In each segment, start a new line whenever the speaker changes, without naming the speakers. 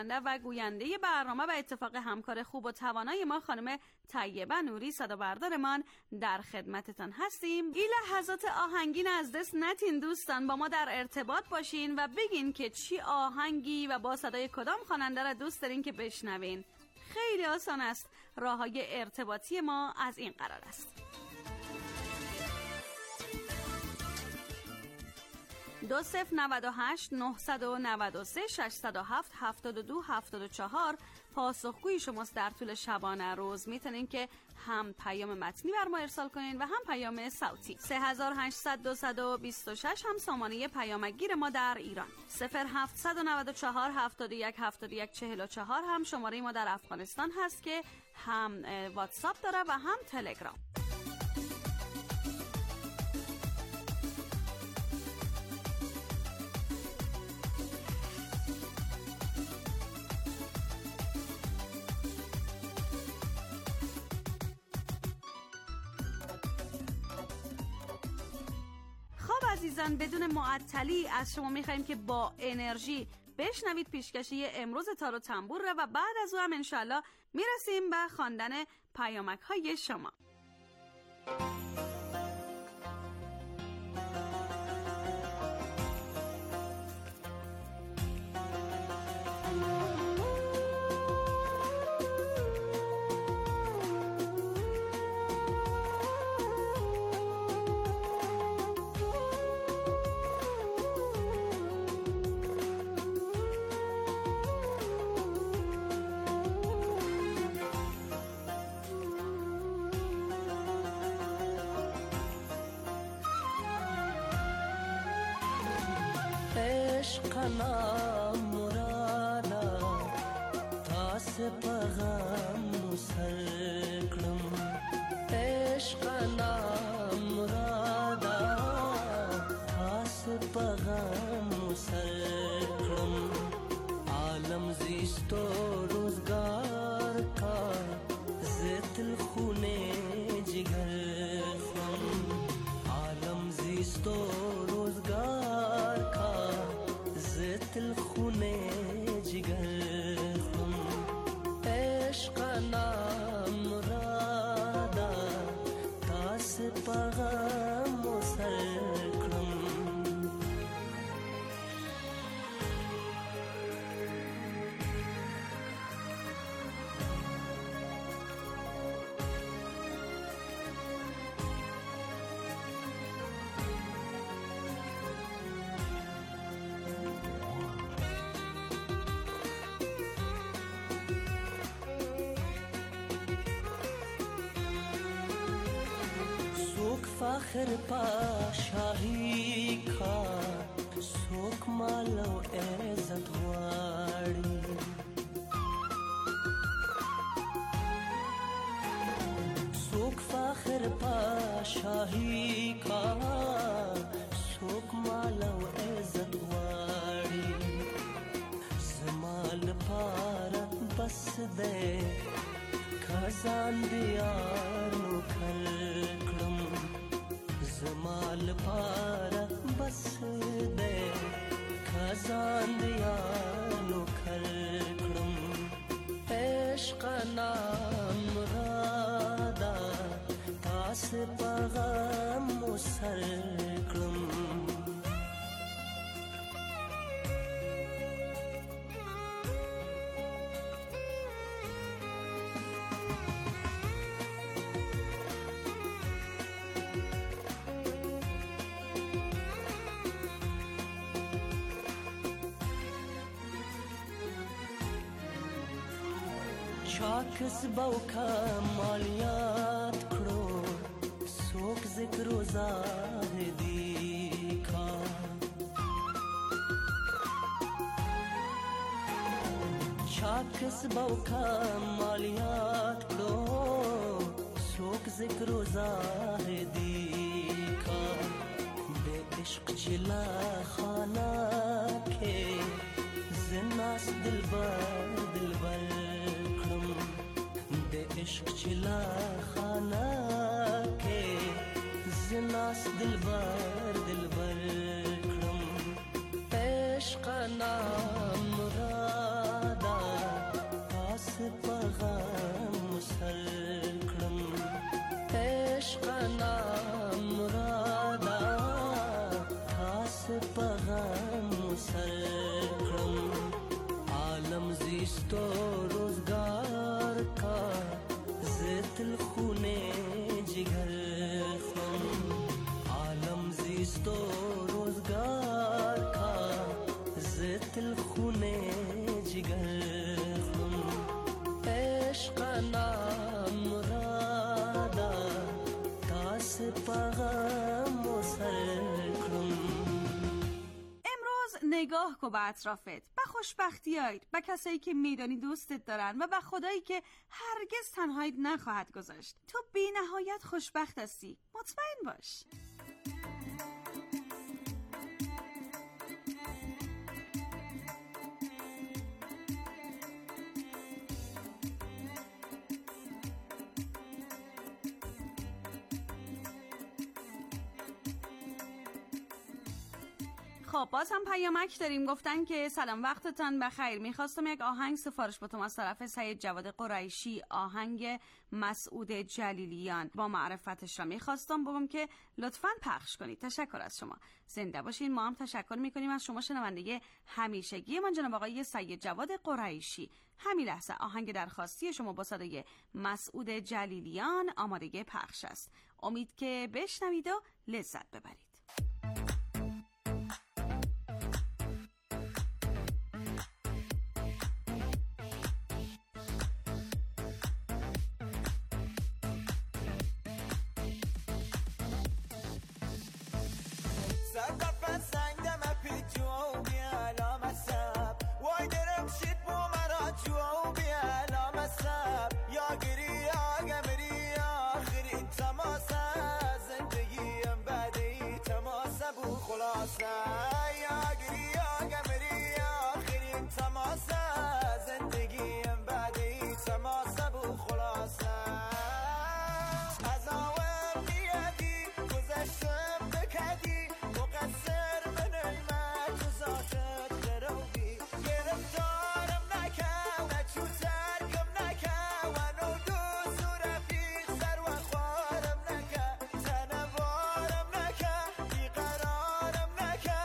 و گوینده برنامه و اتفاق همکار خوب و توانای ما خانم طیبه نوری صدابردارمان در خدمتتان هستیم. این لحظات آهنگین از دست نتین دوستان، با ما در ارتباط باشین و بگین که چی آهنگی و با صدای کدام خواننده را دوست دارین که بشنوین. خیلی آسان است. راههای ارتباطی ما از این قرار است: 2098 993 607 72 74 پاسخگوی شماست. در طول شبانه روز میتونین که هم پیام متنی بر ما ارسال کنین و هم پیام صوتی. 3800 226 هم سامانه پیامگیر ما در ایران. 0794 71 71 44 هم شماره ما در افغانستان هست که هم واتساپ داره و هم تلگرام. عزیزان، بدون معطلی از شما میخواییم که با انرژی بشنوید پیشکشی امروز تار و تنبور را و بعد از او هم انشالله میرسیم به خواندن پیامک های شما.
عشقنا مرادا تاس پیغام سر کړم عشقنا مرادا تاس پیغام سر کړم عالم زیستو روزگار کا زتل خونه جگر خون عالم زیستو روزگار کا زتل خونه جگر خون عشقنا مرادا تاس پیغام سر کړم فخر پاشاهی کا سوک مالو عزت غواړي سوک فخر پاشاهی کا سوک مالو عزت غواړي زمال پار بس دے خزان دیانو کړم زمال پارا بس دے خزان دیانو کړم عشقنا مرادا تاس پیغام سر کړم چاکس باو کمالیات کړو سوک ذکر و زاهدی کا چاکس باو کمالیات کړو سوک ذکر و زاهدی کا بے عشق چلا خانہ کے زناس دلبر دلبر دے عشق چلا خانہ کے زناس دلبر دلبر کړم عشقنا مرادا زیست و روزگار کا زیت خونه جگر خون عالم زیست و روزگار کا زیت خونه جگر خون عشق نام مرادا تاس پاغم و سرکرم.
نگاه کن به اطرافت، به خوشبختیایت، به کسایی که میدانی دوستت دارن و به خدایی که هرگز تنهایت نخواهد گذاشت. تو بی نهایت خوشبخت هستی، مطمئن باش. خب باز هم پیامک داریم. گفتن که سلام وقتتان بخیر، میخواستم یک آهنگ سفارش بتم از طرف سید جواد قریشی، آهنگ مسعود جلیلیان با معرفتش را میخواستم بگم که لطفاً پخش کنید. تشکر از شما، زنده باشین. ما هم تشکر میکنیم از شما شنونده همیشگی من جناب آقای سید جواد قریشی. همین لحظه آهنگ درخواستی شما با صدای مسعود جلیلیان آماده پخش است. امید که بشنوید و لذت ببرید.
نکه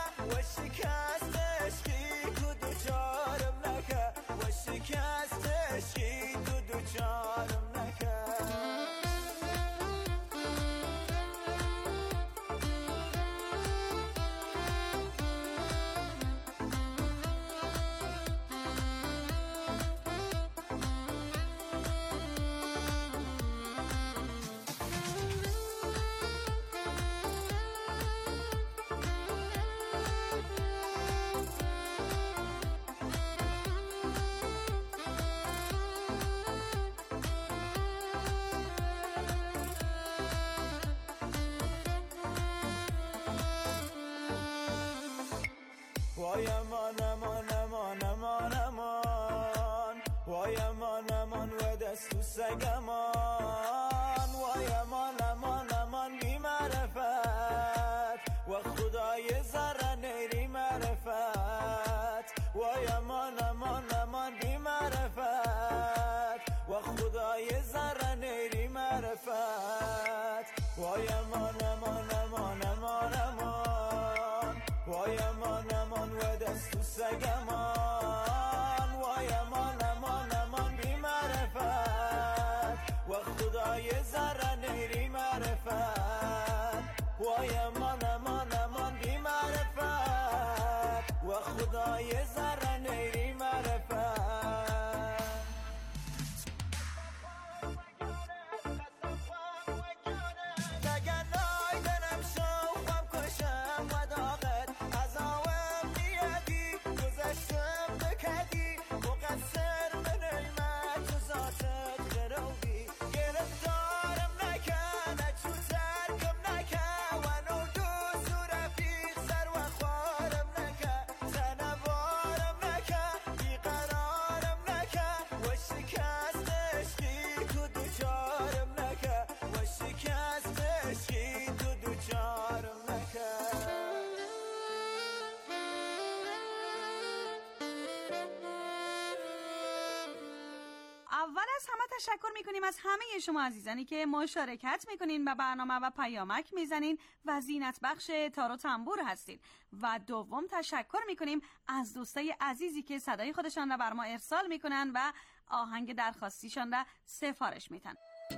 از همه تشکر میکنیم از همه شما عزیزانی که مشارکت میکنین و برنامه و پیامک میزنین و زینت بخش تار و تنبور هستین. و دوم تشکر میکنیم از دوستای عزیزی که صدای خودشان را بر ما ارسال میکنن و آهنگ درخواستیشان را سفارش میدن.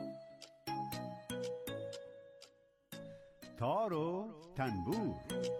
تار و تنبور.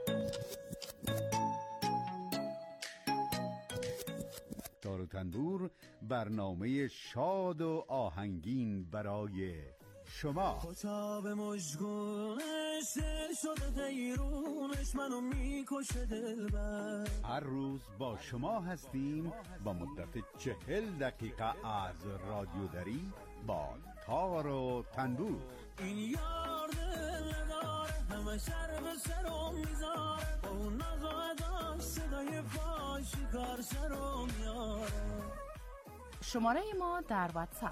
تار و تنبور برنامه شاد و آهنگین برای شما.
خطاب مشگونش دل شده دیرونش منو میکشه دلبر.
هر روز با شما هستیم با مدت 40 دقیقه از رادیو دری با تار و تنبور.
این یار دل نداره همه شر به سرم میذاره با اون نزاعداش صدای فاشی کار سرم میاره.
شماره ما در واتساپ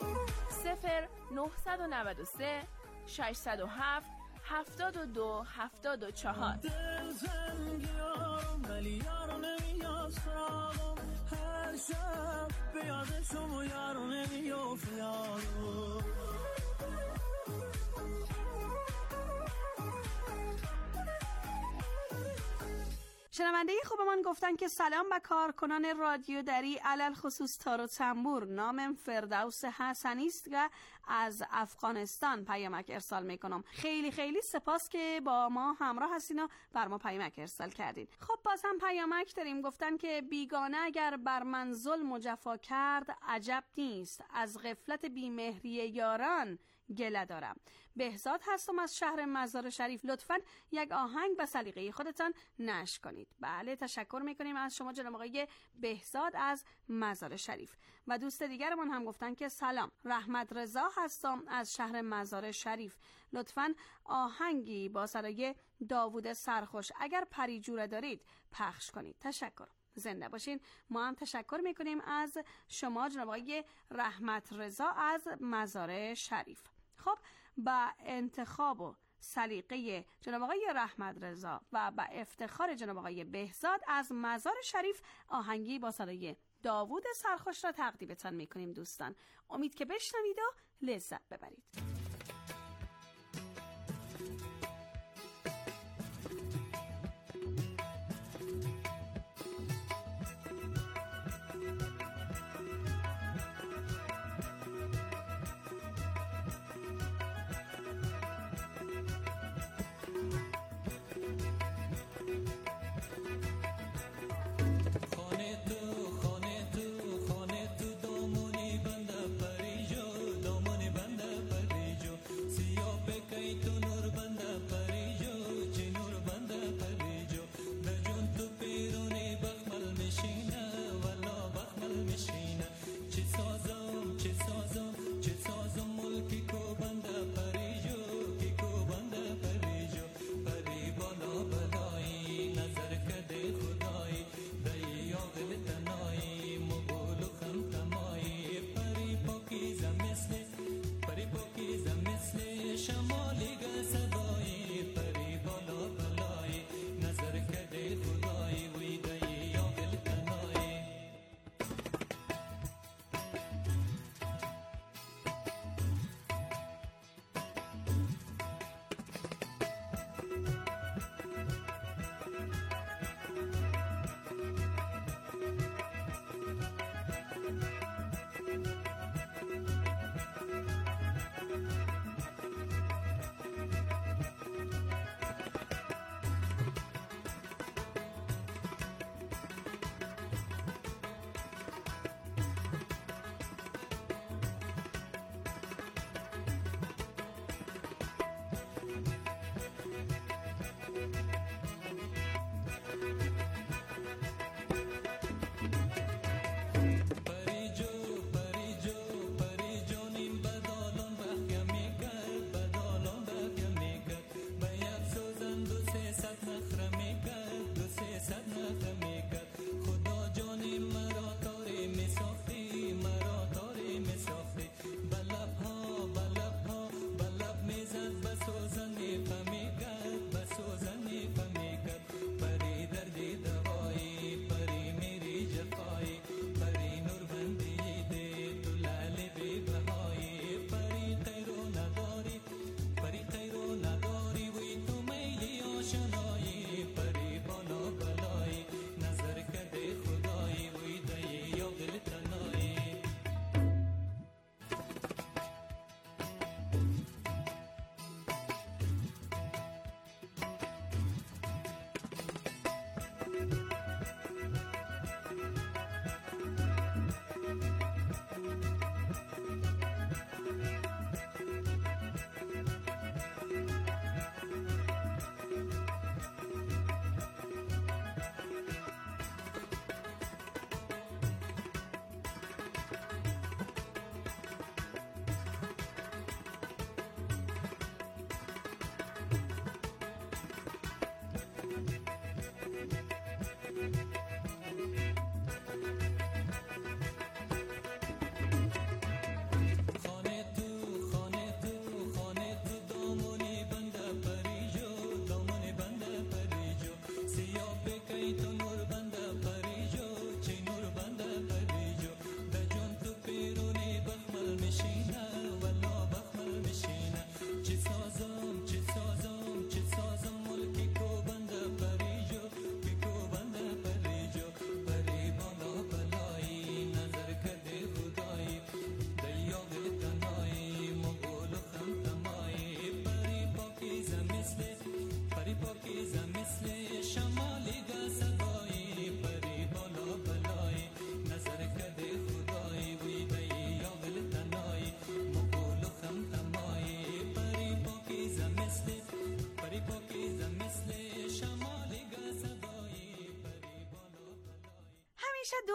0993 607 72 74.
دل تنگیارم ولی یارو نمیاد سراغم، هر شب به یادشم و یارو نمیافت یارو.
شنونده خوبمان گفتن که سلام به کارکنان رادیو دری علل خصوص تار و تنبور. نامم فردوس حسنی است و از افغانستان پیامک ارسال میکنم. خیلی خیلی سپاس که با ما همراه هستین و بر ما پیامک ارسال کردین. خب باز هم پیامک داریم. گفتن که بیگانه اگر بر من ظلم و جفا کرد عجب نیست، از غفلت بیمهری یاران گله دارم. بهزاد هستم از شهر مزار شریف. لطفاً یک آهنگ به سلیقه خودتان نشر کنید. بله تشکر میکنیم از شما جناب آقای بهزاد از مزار شریف. و دوست دیگرمون هم گفتن که سلام، رحمت رضا هستم از شهر مزار شریف. لطفاً آهنگی با صدای داوود سرخوش اگر پریجوره دارید پخش کنید. تشکر. زنده باشین. ما هم تشکر میکنیم از شما جناب آقای رحمت رضا از مزار شریف. خب با انتخاب و سلیقه جناب آقای رحمت رضا و با افتخار جناب آقای بهزاد از مزار شریف آهنگی با صدای داوود سرخوش را تقدیمتان میکنیم دوستان. امید که بشنوید و لذت ببرید.
خانه تو دامونی بنده پریجو، دامونی بنده پریجو.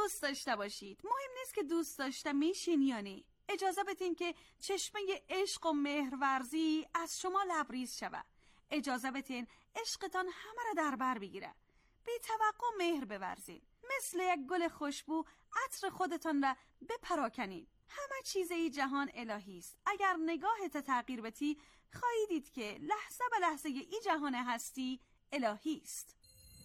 دوست داشته باشید. مهم نیست که دوست داشته میشین یا نه. اجازه بدین که چشمه عشق و مهرورزی از شما لبریز شود. اجازه بدین عشقتان همه را در بر بگیره. بی توقع مهر بورزین. مثل یک گل خوشبو عطر خودتان را بپراکنید. همه چیز ای جهان الهی است. اگر نگاهت تغییر بدی خواهی دید که لحظه به لحظه ای جهان هستی الهی است.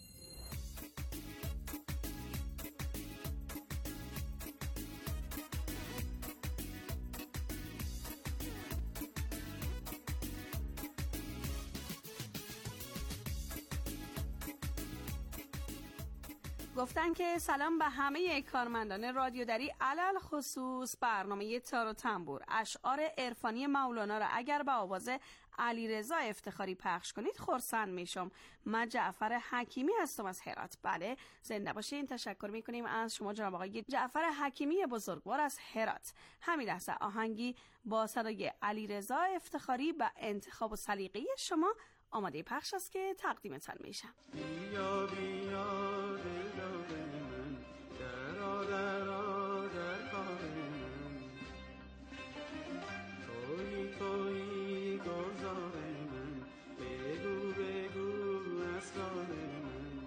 گفتن که سلام به همه کارمندان رادیو دری، علل خصوص برنامه تار و تنبور. اشعار عرفانی مولانا را اگر به آواز علیرضا افتخاری پخش کنید خرسند میشم. من جعفر حکیمی هستم از هرات. بله، زنده باشین. تشکر میکنیم از شما جناب آقای جعفر حکیمی بزرگوار از هرات. همین لحظه آهنگی با صدای علیرضا افتخاری به انتخاب و سلیقه شما آماده پخش است که تقدیمتان میشم.
بیا بیا دل من، درآ درآ در کار من، تویی گلزار من، بگو بگو اسرار من.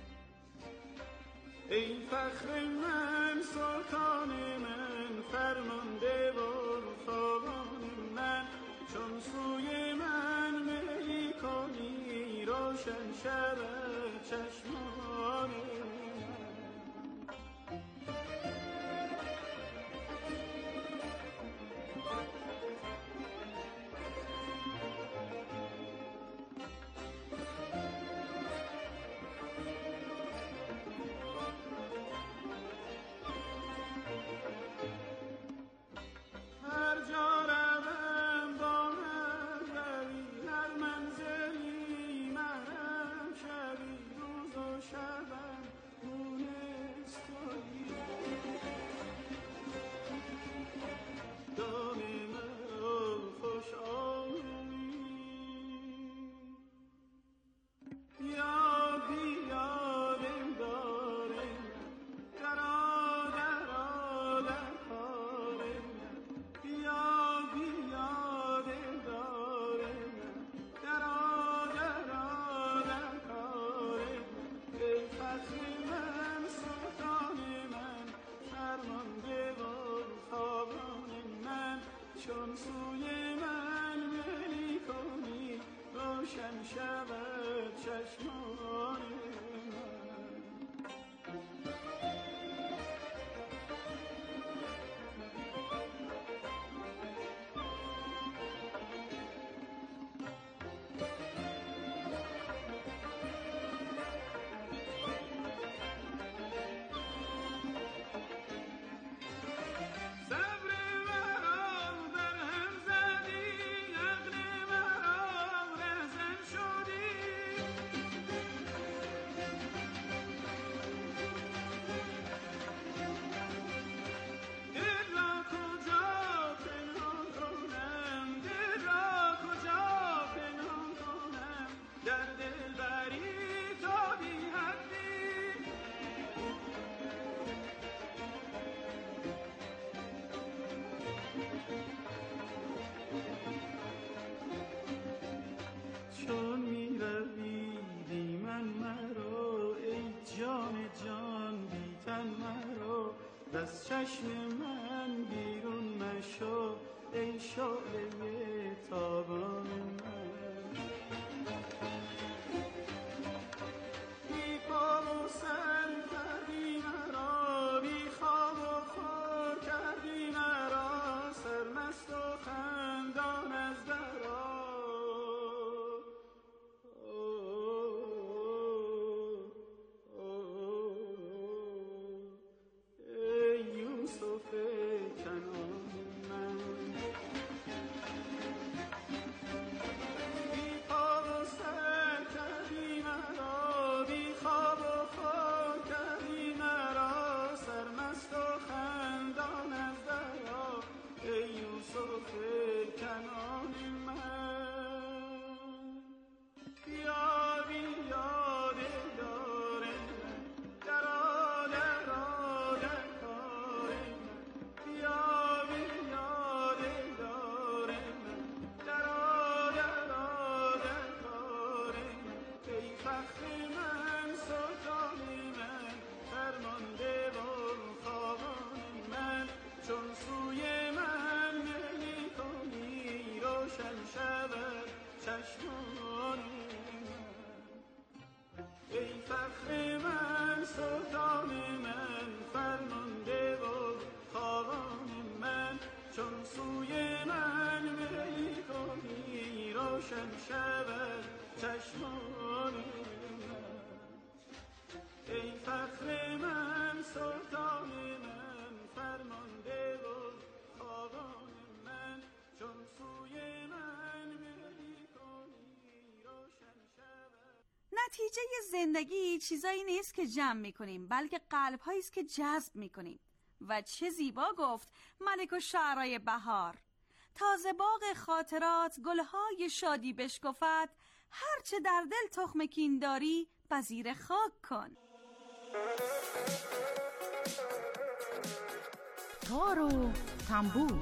ای فخر من، سلطان من، فرمانده و خوابان من، چون سوی من میلی کنی روشن شود چشمان من. هر جا روم با من روی، هر منزلی محرم شوی، روز و شبم مونس تویی، دام مرا خوش آیی. بیا بیا دلدار من، درآ درآ در کار من. بیا بیا دلدار من، درآ درآ در کار من. ای فخر من، سلطان من، فرمانده و خوابان من، چون سوی من میلی کنی روشن شود چشمان من. صبر مرا در هم زدی، عقل مرا رهزن شدی. دل را کجا پنهان کنم، دل را کجا پنهان کنم، در دلبری تا بی حدی. چون می روی بی من مرا، ای جان جان بی تن مرا، از چشم من بیرون مشو، ای شعله تابان من. بی پا و سر کردی مرا، بی خواب و خور کردی مرا، سرمست و خندان از درا. ای یوسف کنعان من. چشمان من. ای فخر من سلطان من فرمانده و خاقان من، چون سوی من میلی کنی روشن شود چشمان من. ای فخر من سلطان من فرمانده و خاقان من، چون سوی من میلی کنی روشن شود.
نتیجه زندگی چیزایی نیست که جمع میکنیم، بلکه قلب‌هایی است که جذب میکنیم. و چه زیبا گفت ملک الشعرای بهار: تازه باغ خاطرات گلهای شادی بشکفد، هرچه در دل تخم کین داری پذیر خاک کن.
تار و تنبور.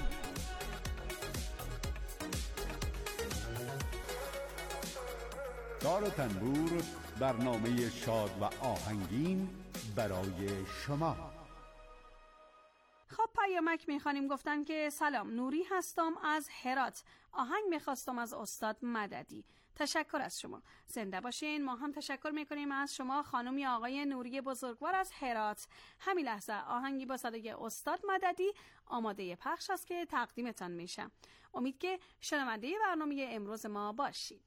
تار و تنبور، برنامه شاد و آهنگین برای شما.
خب پیامک میخوانیم. گفتن که سلام، نوری هستم از هرات، آهنگ میخواستم از استاد مددی. تشکر از شما، زنده باشین. ما هم تشکر میکنیم از شما خانم آقای نوری بزرگوار از هرات. همین لحظه آهنگی با صدای استاد مددی آماده پخش است که تقدیمتان میشه. امید که شنونده برنامه امروز ما باشید.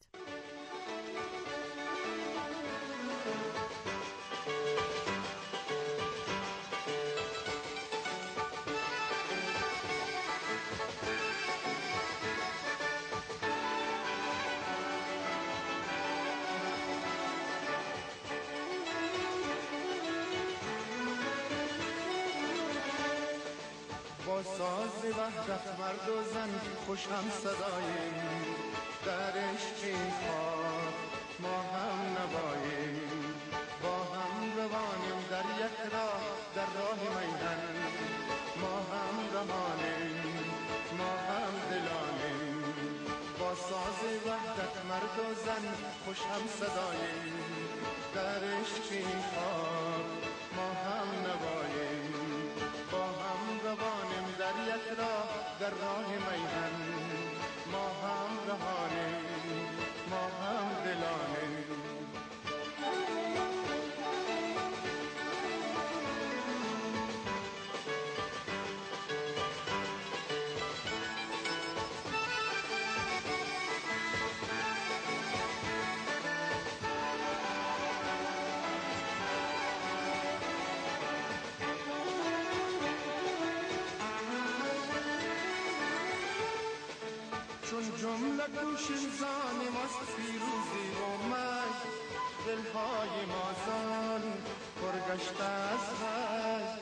با ساز وحدت مرد و زن خوشم صداییم، در عشقی خاک ما هم نواییم، با هم روانیم در یک راه، در راه میهن ما هم روانیم، ما هم دلانیم. با ساز وحدت مرد و زن خوشم صداییم، در عشقی خاک ما هم نواییم، با هم روانیم در یک راه، در راه میهن ما هم رهانیم، ما هم دلانیم. چون جمله کوشیم زان ماست پیروزی و مجد، دلهای ما زان پرگشته از غج.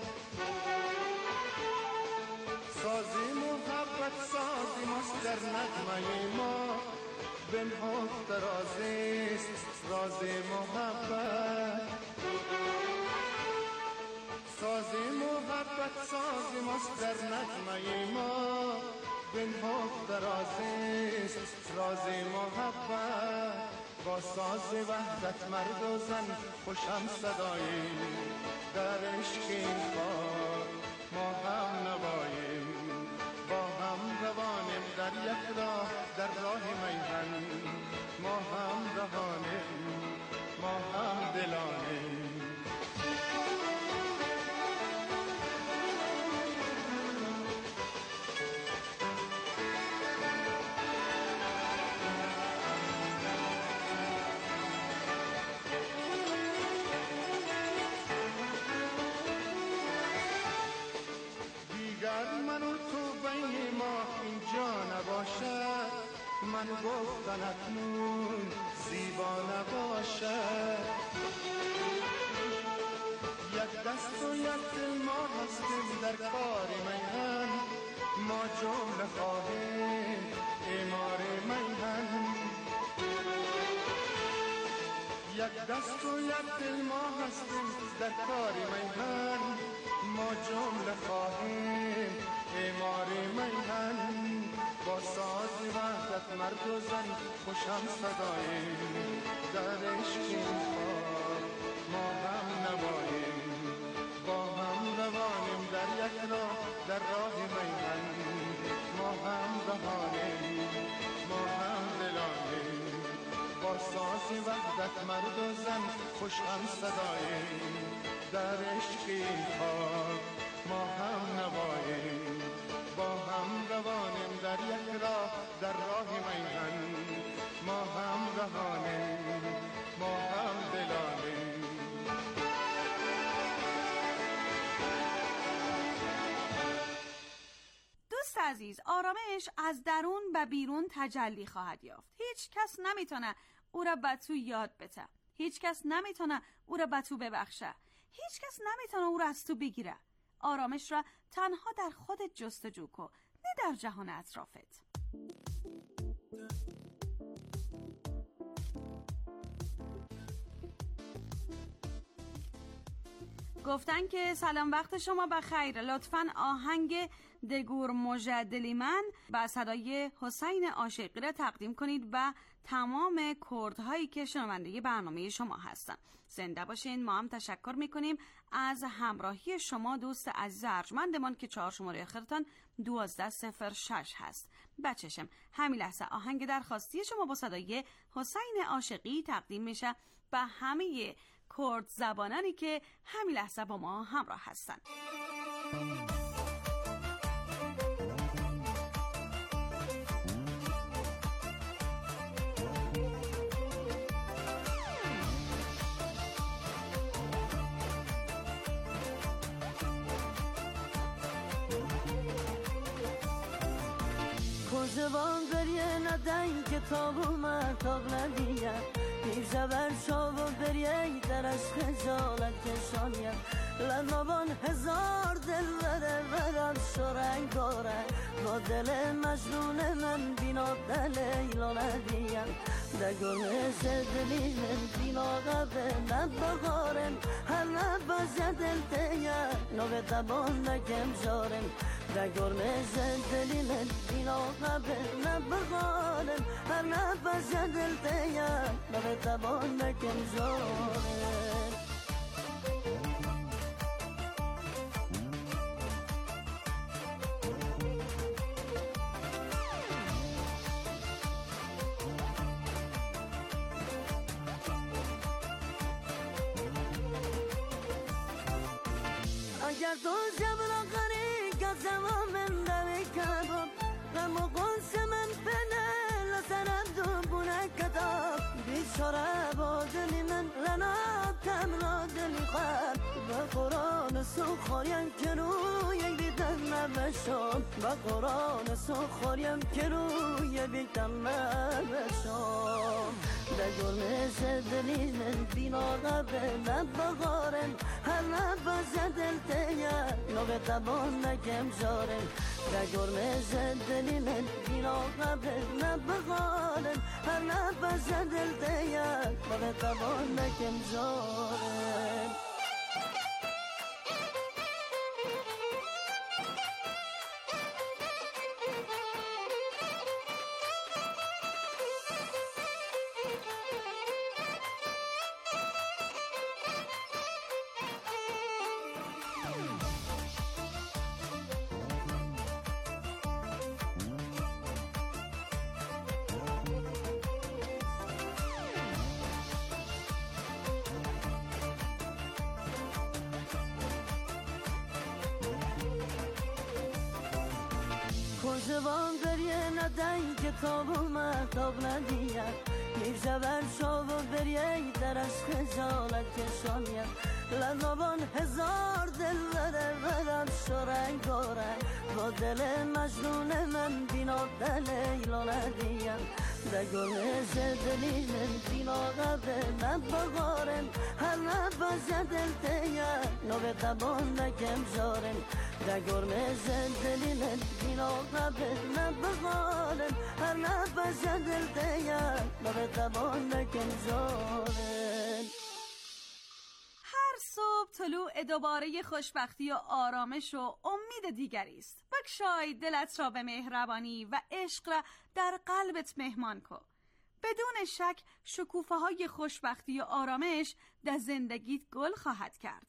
سازی محبت سازی ماست در نغمه ما، بنهفت رازیست راز محبت. سازی محبت سازی ماست در نغمه ما، بنهفت رازیست راز محبت. با ساز وحدت مرد و زن خوشم صداییم، در عشقی خاک ما هم نواییم، با هم روانیم در یک راه، در راه میهن ما هم روانیم، ما هم دلانیم. من و تو بین ما اینجا نباشد، من گفتن اکنون زیبا نباشد. یک دست و یک دل ما هستیم در کار میهن، ما جمله خواهیم اعمار میهن. یک دست و یک دل ما هستیم در کار میهن، ما جمله خواهیم اعمار میهن. با ساز وحدت مرد و زن خوشم صداییم، در عشقی خاک ما هم نواییم، با هم روانیم در یک راه، در راه میهن ما هم رهانیم، ما هم دلانیم. وحدت مرد و زن خوش هم صداییم، در عشقی خاک ما هم نواییم، با هم روانیم در یک راه، در راه میهن ما هم رهانیم، ما هم دلانیم.
دوست عزیز، آرامش از درون و بیرون تجلی خواهد یافت. هیچ کس نمیتونه او را به تو یاد بده، هیچ کس نمیتونه او را به تو ببخشه، هیچ کس نمیتونه او را از تو بگیره. آرامش را تنها در خودت جستجو کن، نه در جهان اطرافت. گفتن که سلام وقت شما بخیر، لطفاً آهنگ دگور مجدلی من با صدای حسین عاشقی را تقدیم کنید و تمام کردهایی که شنونده برنامه شما هستن. زنده باشین. ما هم تشکر میکنیم از همراهی شما دوست عزیز ارجمندمان که 4 شماره آخرتان 1206 هست. بچشم همین لحظه آهنگ درخواستی شما با صدای حسین عاشقی تقدیم میشه به همه کرد زبانانی که همین لحظه با ما همراه هستن.
کوزبان بریه ندن کتاب اومد تاغلدیه میزبر شاب بریه درش خجالت کشانیه لنابان هزار دل بره برم شرنگ داره با دل مجنون من بینا دل ایلانه دگونه زدلی من بینا قبه نبغارن هر نبازه دل تیه نوه دبان نکم جارن دگونه زدلی من بینا قبه نبغارن هر نبازه دل تیه نوه دبان نکم جارن. اگر تو جبرا قری کسم من دوی کباب غم و قنس من پنه لسنم دو بونه کتاب بیچاره با دلی من لناب کمنا دلی خواب با قرآن سخوریم که روی بیدن نبشم با قرآن سخوریم که روی بیدن نبشم دگرمه زدلی من بینا قبه نبغارن هر نبازه دل تیه نوه دبان نکم جارن دگرمه زدلی من بینا قبه نبغارن هر نبازه دل تیه نوه دبان نکم جارن. کوزبان بریه ندن کتاب اومد تاغلدیه میزبر شاب و بریه درش خجالت کشانیه لنابان هزار دل بره برم شرنگ داره با دل مجنون من بینا دل ایلانه دگونه زدلی من بینا قبه نبغارن هر نبازه دل تیه نوه دبان نکم جارن دگرمه زدلی من بینا قبه نبغارن هر نبازه دل تیه نوه دبان نکم جارن.
هر صبح طلوع دوباره خوشبختی و آرامش و امید دیگری است. بگشای دلت را به مهربانی و عشق را در قلبت مهمان کن. بدون شک شکوفه های خوشبختی و آرامش در زندگیت گل خواهد کرد.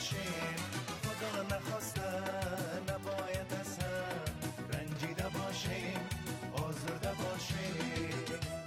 باشیم، خدا نخواسته نباید از هم رنجیده باشیم، آزرده باشیم.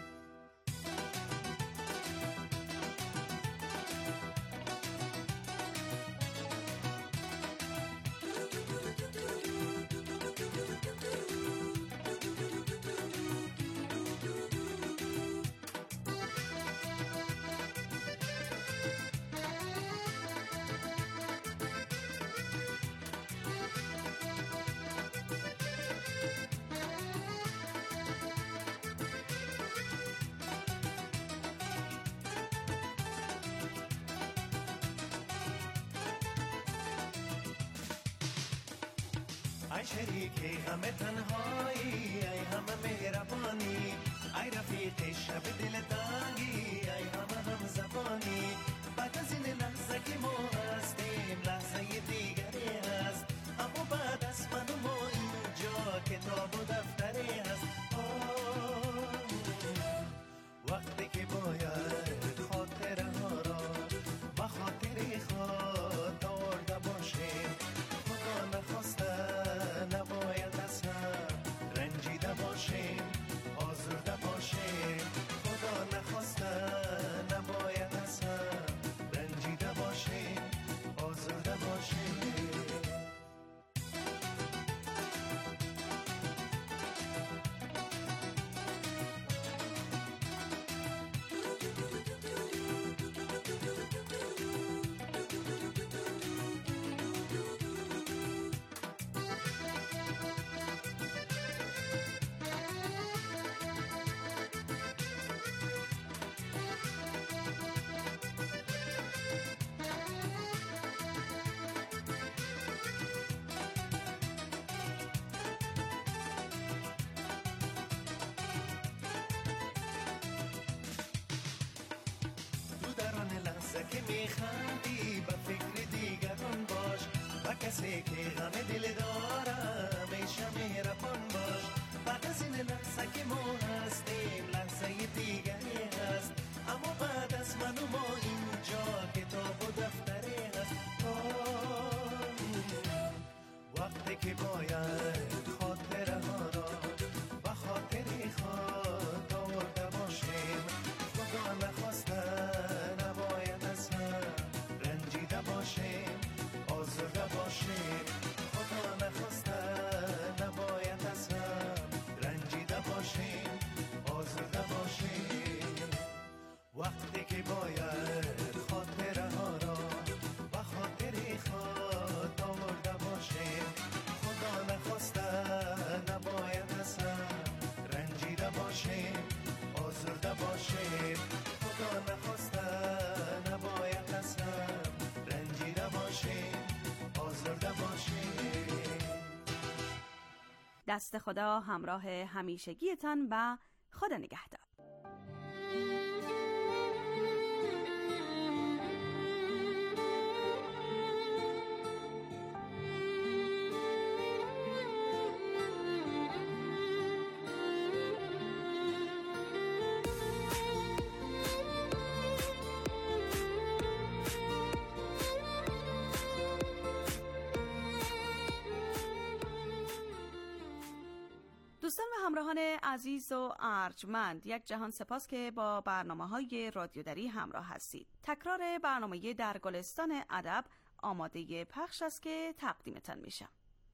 ای شریکی همه تنهایی، ای همه مهربانی، ای رفیق شب دل تنگی، ای همه هم زبانی. بعد از این لحظه که ما هستیم لحظه دیگری هست، اما بعد از من و ما اینجا کتاب و دفتری هست. وقتی که باید خاطره ها را با خاطری خود آورده باشیم، خدا نخواسته نباید از هم رنجیده باشیم، آزرده باشیم. خدا نخواسته نباید از هم رنجیده باشیم، آزرده باشیم. که میخندی به فکر دیگران باش، و کسی که غم دل داره همیشه مهربان باش. بعد از این لحظه که ما هستیم لحظه دیگری هست، اما بعد از من و ما اینجا کتاب و دفتری هست. وقتی که باید خاطره ها را و خاطری خود آورده باشیم، خدا نخواسته نباید از هم رنجیده باشیم، آزرده باشیم. خدا نخواسته نباید از هم رنجیده باشیم، آزرده باشیم. وقتی که باید خاطره ها را و خاطری خود آورده باشیم، خدا نخواسته نباید از هم رنجیده باشیم، آزرده باشیم. خدا نخواسته نباید از هم رنجیده باشیم، آزرده باشیم.
دست خدا همراه همیشگیتان و خدا نگهدار. دوستان و همراهان عزیز و ارجمند، یک جهان سپاس که با برنامه‌های رادیودری همراه هستید. تکرار برنامه در گلستان ادب آماده پخش است که تقدیمتان میشم.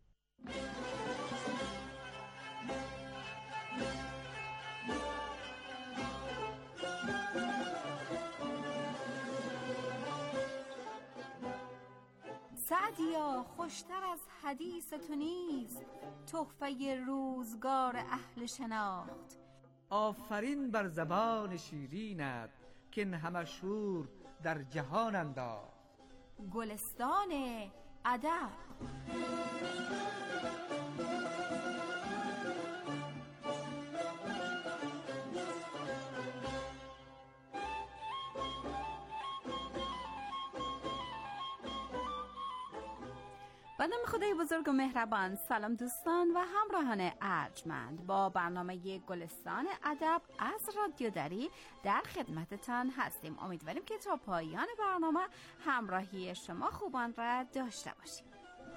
سعدیا خوشتر از حدیث تو نیست تحفه روزگار اهل شناخت.
آفرین بر زبان شیرینت که این همه شور در جهان انداخت.
گلستان ادب. به نام خدای بزرگ و مهربان. سلام دوستان و همراهان ارجمند، با برنامه گلستان ادب از رادیو دری در خدمتتان هستیم. امیدواریم که تا پایان برنامه همراهی شما خوبان را داشته باشیم.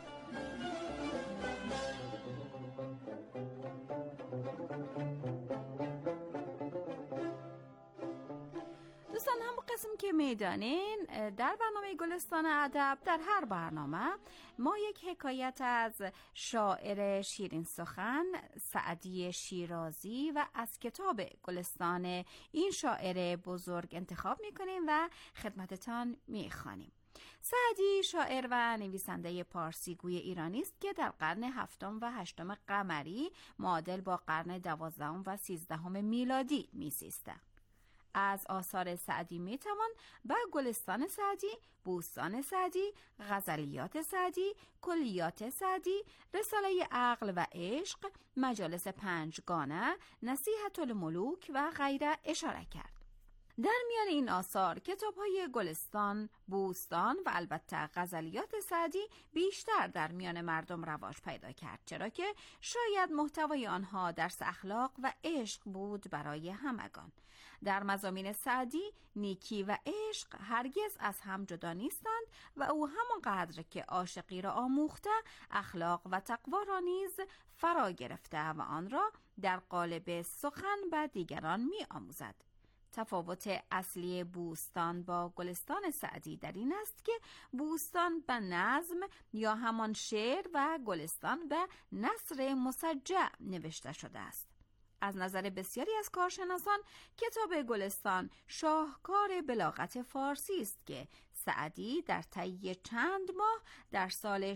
دوستان، هم قسم که میدانین در برنامه گلستان ادب در هر برنامه ما یک حکایت از شاعر شیرین سخن سعدی شیرازی و از کتاب گلستان این شاعر بزرگ انتخاب میکنیم و خدمتتان میخوانیم. سعدی شاعر و نویسنده پارسی گوی ایرانی است که در قرن 7 و 8 قمری معادل با قرن 12 و 13 میلادی میزیسته. از آثار سعدی میتوان به گلستان سعدی، بوستان سعدی، غزلیات سعدی، کلیات سعدی، رساله عقل و عشق، مجالس پنجگانه، نصیحت الملوک و غیره اشاره کرد. در میان این آثار کتاب‌های گلستان، بوستان و البته غزلیات سعدی بیشتر در میان مردم رواج پیدا کرد، چرا که شاید محتوای آنها درس اخلاق و عشق بود برای همگان. در مضامین سعدی نیکی و عشق هرگز از هم جدا نیستند و او همانقدر که عاشقی را آموخته، اخلاق و تقوا را نیز فرا گرفته و آن را در قالب سخن به دیگران می آموزد. تفاوت اصلی بوستان با گلستان سعدی در این است که بوستان به نظم یا همان شعر و گلستان به نثر مسجع نوشته شده است. از نظر بسیاری از کارشناسان کتاب گلستان شاهکار بلاغت فارسی است که سعدی در طی چند ماه در سال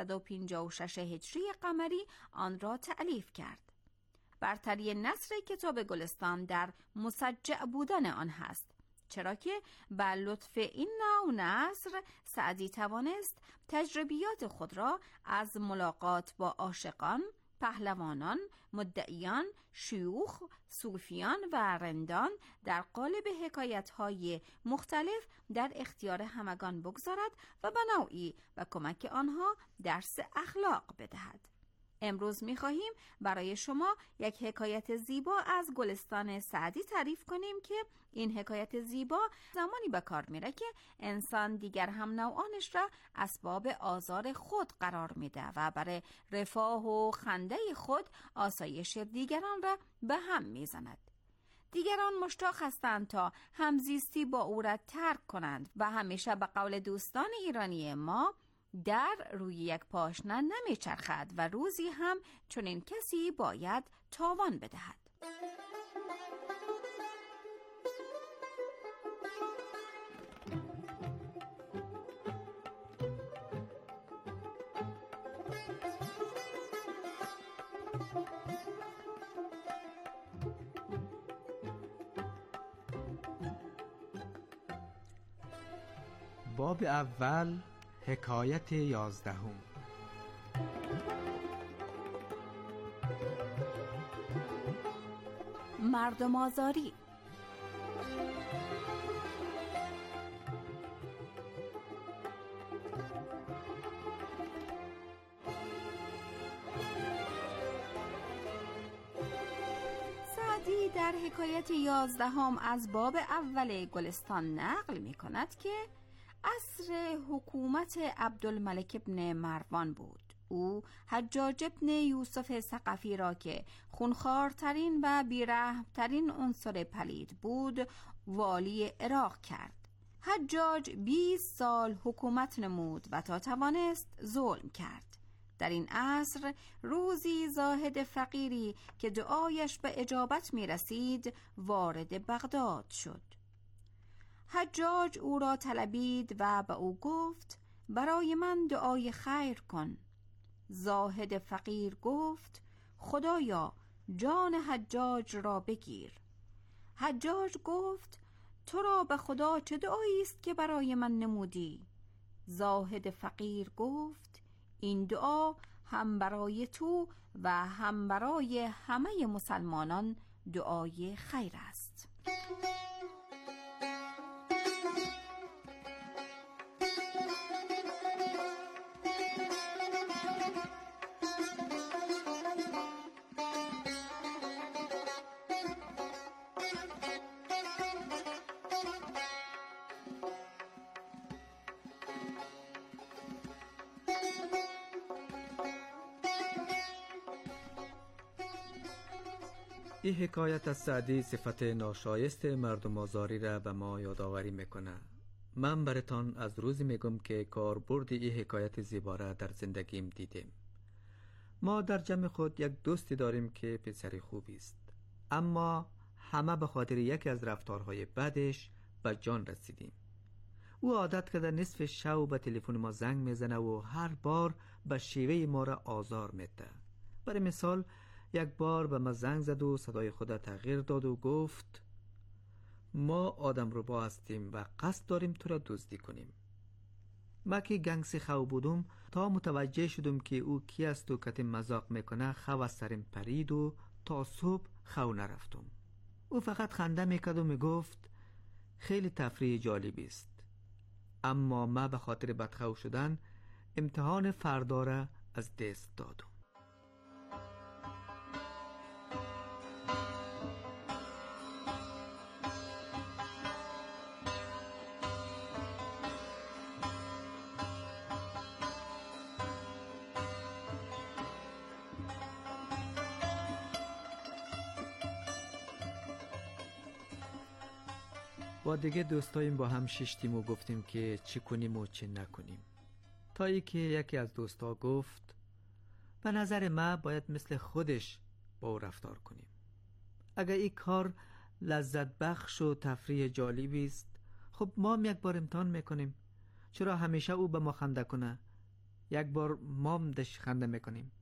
656 هجری قمری آن را تألیف کرد. برتری نثر کتاب گلستان در مسجع بودن آن هست، چرا که به لطف این نوع نثر سعدی توانست تجربیات خود را از ملاقات با عاشقان، پهلوانان، مدعیان، شیوخ، صوفیان و رندان در قالب حکایت‌های مختلف در اختیار همگان بگذارد و به نوعی به کمک آنها درس اخلاق بدهد. امروز می‌خواهیم برای شما یک حکایت زیبا از گلستان سعدی تعریف کنیم که این حکایت زیبا زمانی به کار میره که انسان دیگر هم نوعانش را اسباب آزار خود قرار میده و برای رفاه و خنده خود آسایش دیگران را به هم میزند. دیگران مشتاق هستند تا همزیستی با او را ترک کنند و همیشه به قول دوستان ایرانی ما در روی یک پاشنه نمیچرخد و روزی هم چنین کسی باید تاوان بدهد.
باب اول، حکایت 11.
مردم آزاری. سعدی در حکایت 11 از باب اول گلستان نقل می کند که عصر حکومت عبدالملک ابن مروان بود. او حجاج ابن یوسف ثقفی را که خونخوارترین و بیرحمترین عنصر پلید بود والی عراق کرد. حجاج 20 سال حکومت نمود و تا توانست ظلم کرد. در این عصر روزی زاهد فقیری که دعایش به اجابت می رسید وارد بغداد شد. حجاج او را طلبید و به او گفت برای من دعای خیر کن. زاهد فقیر گفت خدایا جان حجاج را بگیر. حجاج گفت تو را به خدا چه دعایی است که برای من نمودی؟ زاهد فقیر گفت این دعا هم برای تو و هم برای همه مسلمانان دعای خیر است.
این حکایت از سعدی صفت ناشایست مردم آزاری را به ما یادآوری میکنه. من براتان از روزی میگم که کاربرد این حکایت زیبا را در زندگیم دیدم. ما در جمع خود یک دوستی داریم که پسری خوبی است، اما همه به خاطر یکی از رفتارهای بدش به جان رسیدیم. او عادت کرده نصف شب به تلفن ما زنگ میزنه و هر بار به شیوه ما را آزار میده. برای مثال یک بار به ما زنگ زد و صدای خود تغییر داد و گفت ما آدم رو با هستیم و قصد داریم تو را دزدی کنیم. ما که گنگسی خو بودم تا متوجه شدم که او کی است و کتی مذاق میکنه خو از سرم پرید و تا صبح خو نرفتم. او فقط خنده میکرد و میگفت خیلی تفریح جالبی است، اما ما به خاطر بدخو شدن امتحان فردا را از دست دادم. با دیگه دوستاییم با هم ششتیم و گفتیم که چی کنیم و چی نکنیم، تا ای که یکی از دوستا گفت به نظر ما باید مثل خودش با او رفتار کنیم. اگر این کار لذت بخش و تفریح جالبی است، خب ما هم یک بار امتحان میکنیم. چرا همیشه او به ما خنده کنه؟ یک بار ما هم دش خنده میکنیم.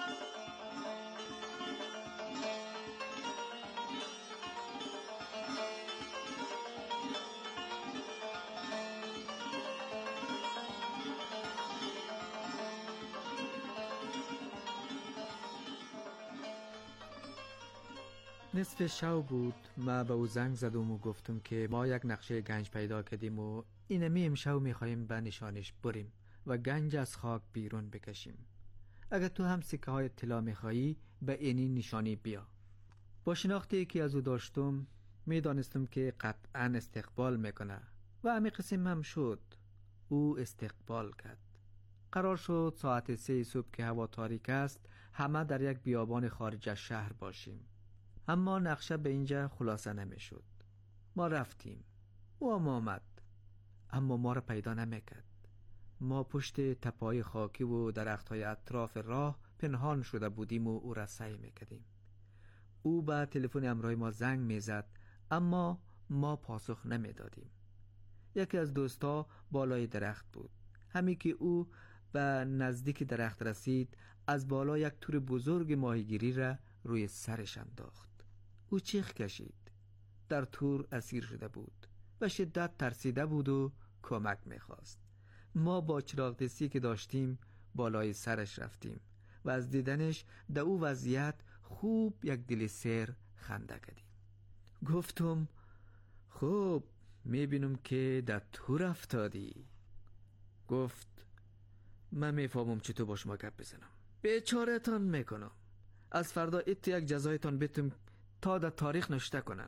نصف شب بود. ما به او زنگ زدم و گفتم که ما یک نقشه گنج پیدا کردیم و اینمی امشب میخواییم به نشانش بریم و گنج از خاک بیرون بکشیم. اگر تو هم سکه های طلا میخوایی به اینی نشانی بیا. با شناختی که از او داشتم میدانستم که قطعا استقبال میکنه و همین قسم هم شد. او استقبال کرد. قرار شد ساعت 3 صبح که هوا تاریک است همه در یک بیابان خارج از شهر باشیم. اما نقشه به اینجا خلاصه نمی شد. ما رفتیم. او هم آمد، اما ما را پیدا نمیکرد. ما پشت تپه‌های خاکی و درخت‌های اطراف راه پنهان شده بودیم و او را سعی میکردیم. او به تلفن همراه ما زنگ میزد، اما ما پاسخ نمیدادیم. یکی از دوستا بالای درخت بود. همین که او به نزدیک درخت رسید از بالا یک تور بزرگ ماهیگیری را روی سرش انداخت. او چیخ کشید. در تور اسیر شده بود و شدت ترسیده بود و کمک میخواست. ما با چراغ دستی که داشتیم بالای سرش رفتیم و از دیدنش در او وضعیت خوب یک دل سیر خنده کردیم. گفتم خوب میبینم که در تور افتادی. گفت من میفهمم چطور با شما گپ بزنم. بیچاره‌تان میکنم. از فردا ایت یک جزایتان بتم تا در تاریخ نوشته کنن.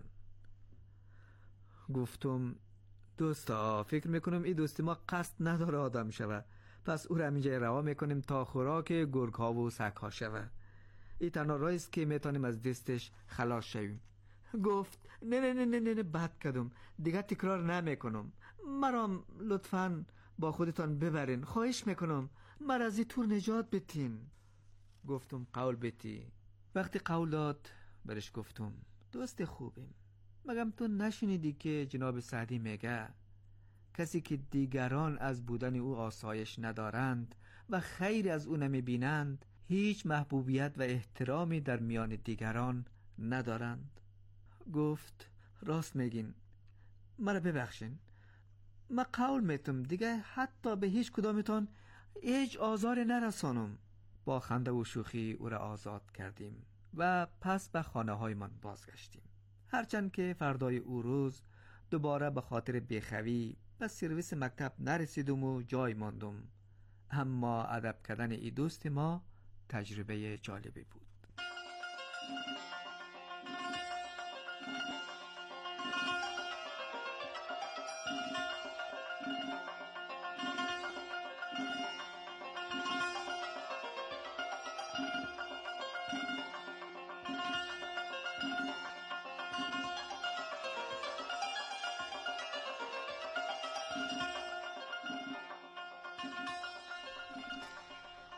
گفتم دوستا فکر میکنم این دوستی ما قصد نداره آدم شوه، پس او را همینجا روا میکنیم تا خوراک گرگ ها و سگ ها شوه. این تنها راهی است که میتونیم از دستش خلاص شویم. گفت نه نه نه نه نه بد کردم، دیگه تکرار نمیکنم. مرا لطفاً با خودتان ببرین، خواهش میکنم، مرا از این تور نجات بتین. گفتم قول بتی. وقتی قول داد برش گفتم دوست خوبیم، مگم تو نشنیدی که جناب سعدی میگه کسی که دیگران از بودن او آسایش ندارند و خیر از او نمیبینند هیچ محبوبیت و احترامی در میان دیگران ندارند. گفت راست میگین، مرا ببخشین، من قول میتم دیگه حتی به هیچ کدامتان هیچ آزار نرسانم. با خنده و شوخی او را آزاد کردیم و پس به خانه های من بازگشتیم. هرچند که فردای او روز دوباره به خاطر بیخوی به سرویس مکتب نرسیدم و جای ماندم، اما ادب کردن ای دوست ما تجربه جالبی بود.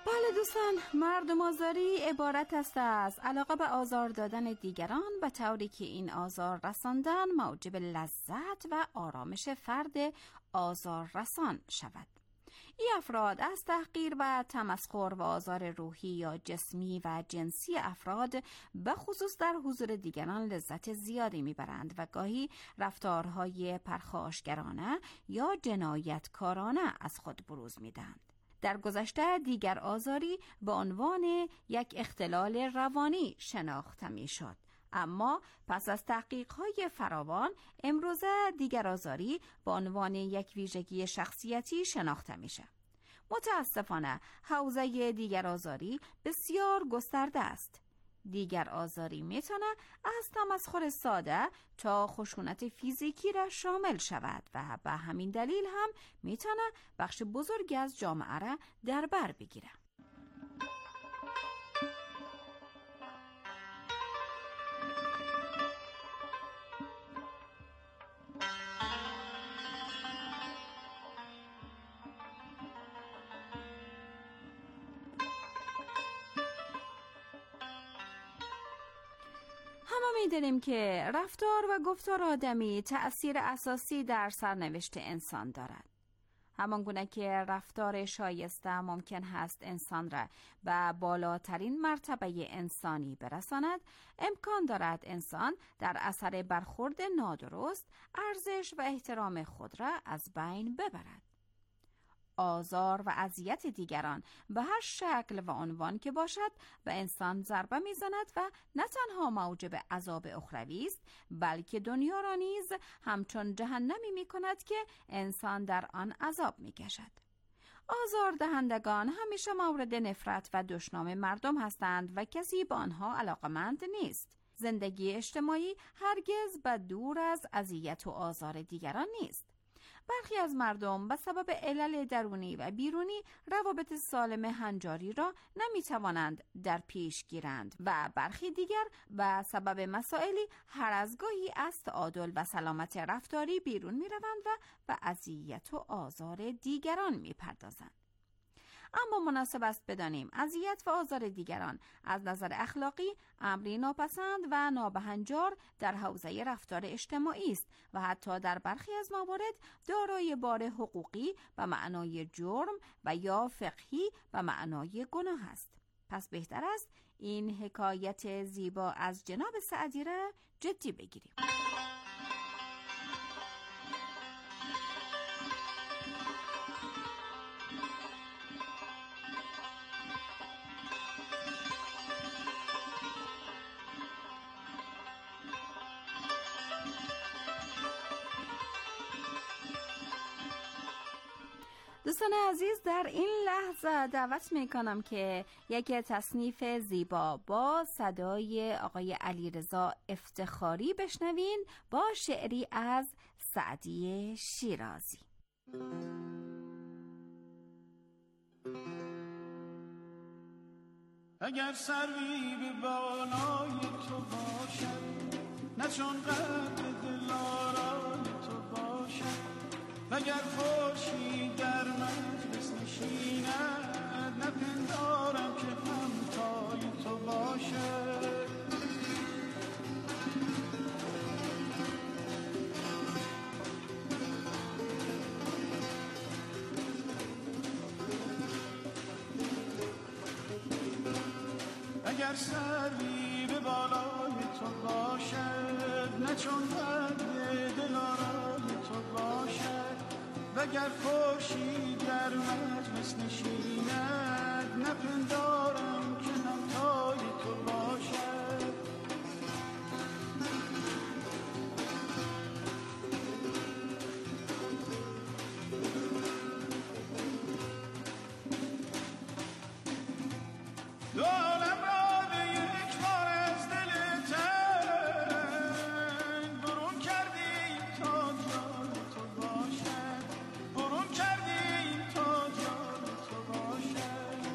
بله دوستان، مردم آزاری عبارت است از علاقه به آزار دادن دیگران به طوری که این آزار رساندن موجب لذت و آرامش فرد آزار رسان شود. این افراد از تحقیر و تمسخر و آزار روحی یا جسمی و جنسی افراد به خصوص در حضور دیگران لذت زیادی میبرند و گاهی رفتارهای پرخاشگرانه یا جنایتکارانه از خود بروز میدهند. در گذشته دیگر آزاری به عنوان یک اختلال روانی شناخته میشد، اما پس از تحقیق‌های فراوان امروزه دیگر آزاری به عنوان یک ویژگی شخصیتی شناخته میشه. متاسفانه حوزه دیگر آزاری بسیار گسترده است. دیگر آزاری میتونه از تمسخر ساده تا خشونت فیزیکی را شامل شود و به همین دلیل هم میتونه بخش بزرگی از جامعه را در بر بگیره. می‌دانیم که رفتار و گفتار آدمی تأثیر اساسی در سرنوشت انسان دارد. همانگونه که رفتار شایسته ممکن هست انسان را به بالاترین مرتبه انسانی برساند، امکان دارد انسان در اثر برخورد نادرست ارزش و احترام خود را از بین ببرد. آزار و اذیت دیگران به هر شکل و عنوان که باشد به انسان ضربه میزند و نه تنها موجب عذاب اخروی است، بلکه دنیا را نیز همچون جهنمی میکند که انسان در آن عذاب میکشد. آزار دهندگان همیشه مورد نفرت و دشنام مردم هستند و کسی به آنها علاقمند نیست. زندگی اجتماعی هرگز به دور از اذیت و آزار دیگران نیست. برخی از مردم به سبب علل درونی و بیرونی روابط سالم هنجاری را نمیتوانند در پیش گیرند و برخی دیگر به سبب مسائلی هر از گاهی از تعادل و سلامت رفتاری بیرون میروند و به اذیت و آزار دیگران میپردازند. اما مناسب است بدانیم اذیت و آزار دیگران از نظر اخلاقی امری ناپسند و نابهنجار در حوزه رفتار اجتماعی است و حتی در برخی از موارد دارای بار حقوقی به معنای جرم و یا فقهی به معنای گناه است. پس بهتر است این حکایت زیبا از جناب سعدی را جدی بگیریم. دوستان عزیز، در این لحظه دعوت میکنم که یک تصنیف زیبا با صدای آقای علیرضا افتخاری بشنوین با شعری از سعدی شیرازی.
اگر سروی به بالای تو باشد، نه چون قد دلارای تو باشد، اگر خورشید در مجلس نشیند، نپندارم که همتای تو باشد. اگر سروی به بالای تو باشد، نه چون قد دلارای تو باشد، وگر خورشید در مجلس نشیند، نپندارم که همتای تو باشد. دو عالم را به یک بار از دل تنگ برون کردی تا جان تو باشد، برون کردی تا جان تو باشد.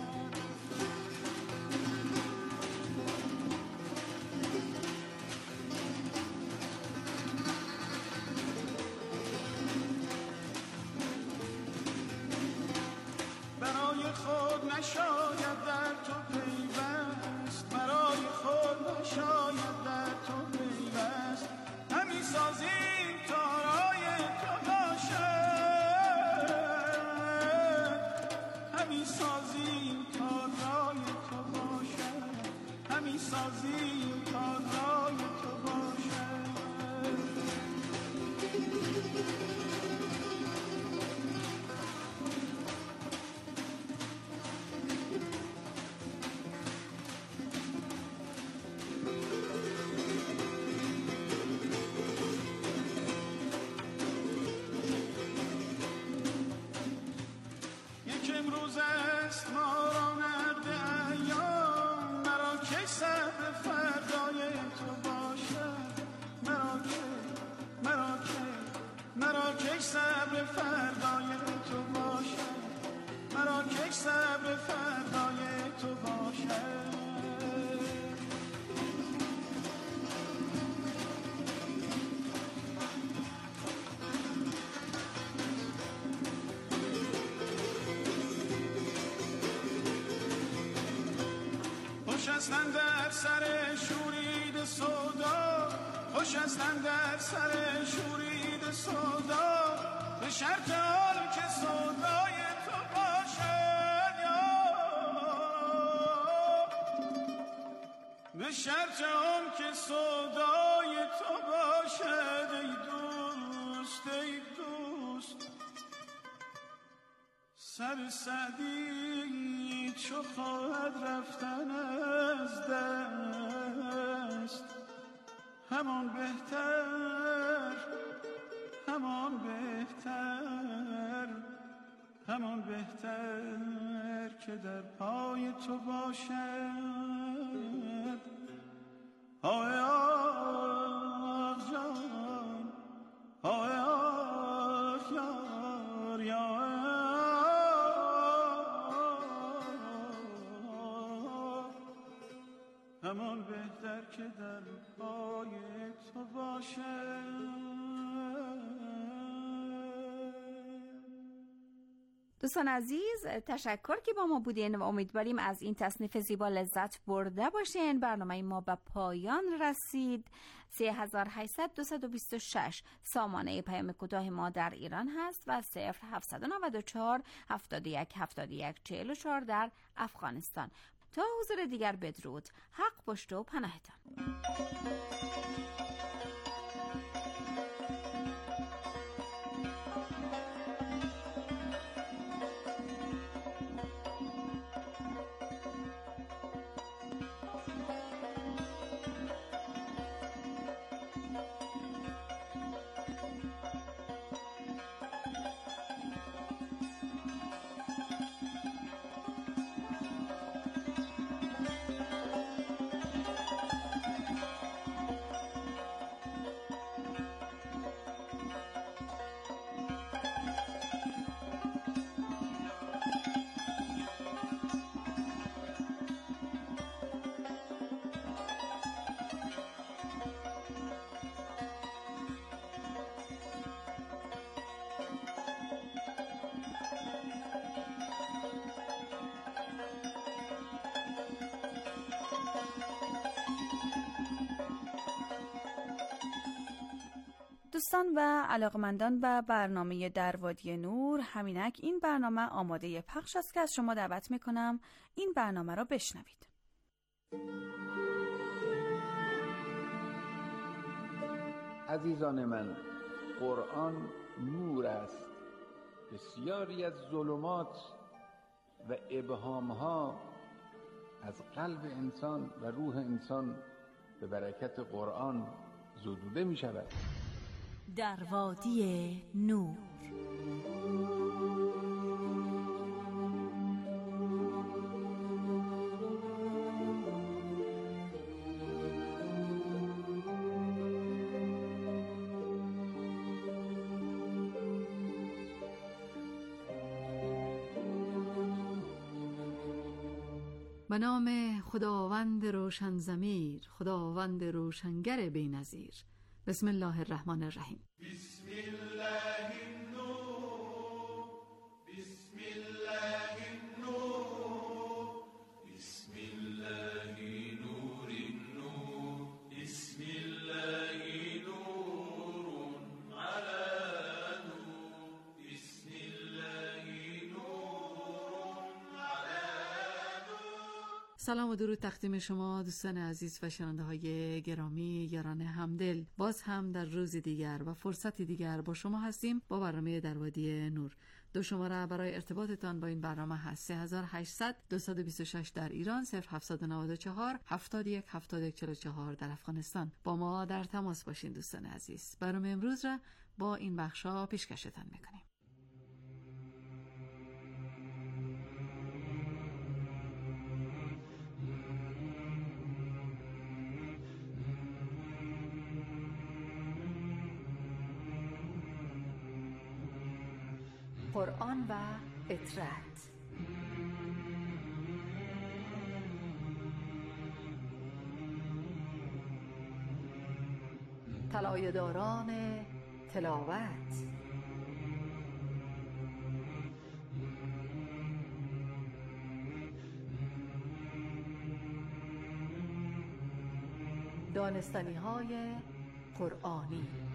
برای خود خود نشاید در تو پیوست، برای خود نشاید در تو پیوست. همین سازیم تا رای تو باشد، همین سازیم تا رای تو باشد، همین سازیم تا رای تو باشد. امروز است ما را نرد ایام، مرا که صبر فردای تو باشد، مرا که صبر فردای تو باشد، مرا که صبر فردای تو باشد. هستن در سر شورید سودا، خوش هستن در سر شورید سودا، به شرط آن که سودای تو باشد، به شرط آن که سودای تو باشد. ای دوست ای دوست، سر سعدی چو خواهد رفتن از دست، همان بهتر، همان بهتر، همان بهتر که در پای تو باشد. آه آه جان، آه آه یار یار، همان بهتر که در پای تو باشد.
دوستان عزیز، تشکر که با ما بودین و امیدواریم از این تصنیف زیبا لذت برده باشین. برنامه ما به پایان رسید. 3800-226 سامانه پیام کوتاه ما در ایران هست و 0794 71 71 44 در افغانستان. تا حضور دیگر بدرود. حق پشت و پناهتان. دوستان و علاقمندان به برنامه در وادی نور، همینک این برنامه آماده پخش است که از شما دعوت میکنم این برنامه را بشنوید.
عزیزان من، قرآن نور است. بسیاری از ظلمات و ابهامها از قلب انسان و روح انسان به برکت قرآن زدوده می شود.
در وادی نور.
به نام خداوند روشن ضمیر، خداوند روشنگر بی‌نظیر. بسم الله الرحمن الرحیم.
بسم الله النور، بسم الله النور.
سلام و درود تقدیم شما دوستان عزیز و شنونده های گرامی، یاران همدل. باز هم در روز دیگر و فرصتی دیگر با شما هستیم با برنامه در وادی نور. دو شماره برای ارتباطتان با این برنامه هست: 3800 226 در ایران، 0794 71 71 44 در افغانستان. با ما در تماس باشین دوستان عزیز. برنامه امروز را با این بخشا پیشکشتان میکنیم.
قرآن و اطرت. طلایه‌داران تلاوت. دانستنی‌های قرآنی.